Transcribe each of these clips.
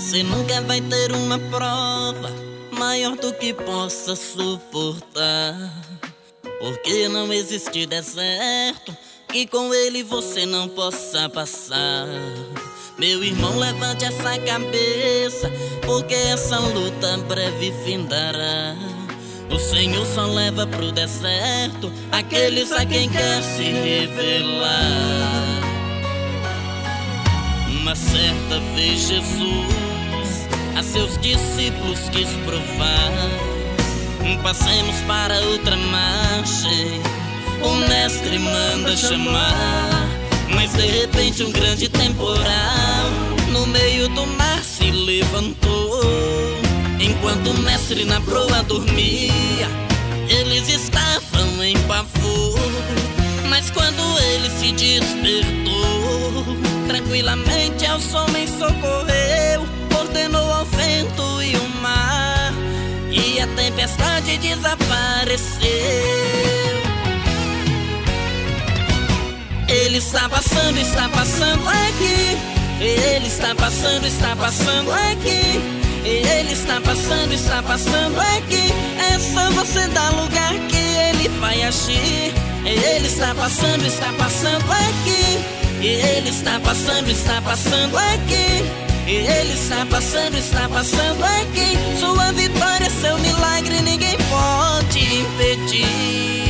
Você nunca vai ter uma prova maior do que possa suportar, porque não existe deserto que com ele você não possa passar. Meu irmão, levante essa cabeça, porque essa luta breve findará. O Senhor só leva pro deserto aqueles a quem quer se revelar. Uma certa vez Jesus a seus discípulos quis provar: passemos para outra margem, o mestre manda chamar. Mas de repente um grande temporal no meio do mar se levantou. Enquanto o mestre na proa dormia, eles estavam em pavor. Mas quando ele se despertou, tranquilamente aos homens socorreu, ordenou ao vento e o mar, e a tempestade desapareceu. Ele está passando aqui. Ele está passando aqui. Ele está passando aqui. É só você dar lugar que ele vai agir. Ele está passando aqui. Ele está passando aqui. Ele está passando aqui. Sua vitória, seu milagre, ninguém pode impedir.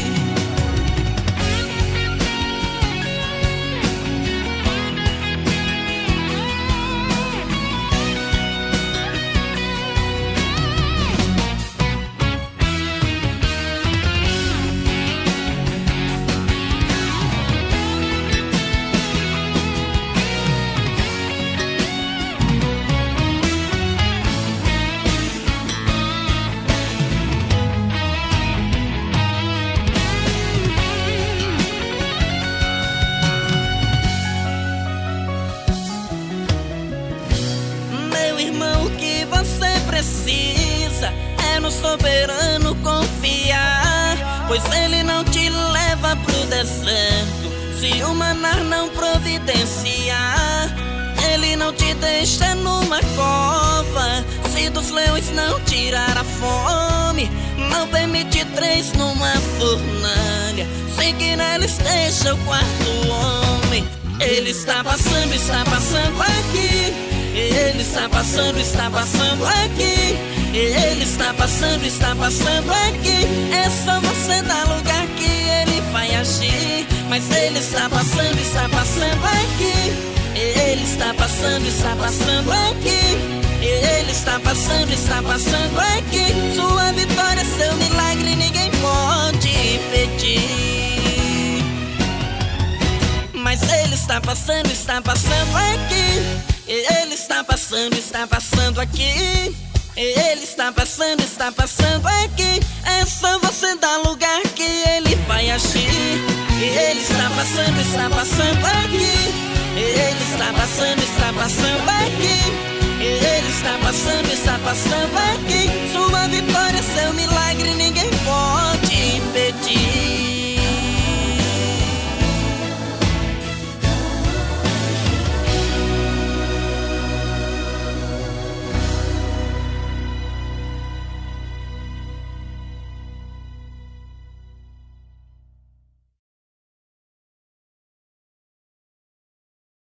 Irmão, o que você precisa é no soberano confiar, pois ele não te leva pro deserto se o maná não providenciar. Ele não te deixa numa cova se dos leões não tirar a fome. Não permite três numa fornalha sem que nela esteja o quarto homem. Ele está passando aqui. Ele está passando aqui. Ele está passando aqui. É só você dar lugar que ele vai agir. Mas ele está passando aqui. Ele está passando aqui. Ele está passando aqui. Sua vitória, seu milagre, ninguém pode impedir. Mas ele está passando aqui. Ele está passando aqui. Ele está passando aqui. É só você dar lugar que ele vai agir. Ele está passando aqui. Ele está passando aqui. Ele está passando aqui. Sua vitória, seu milagre, ninguém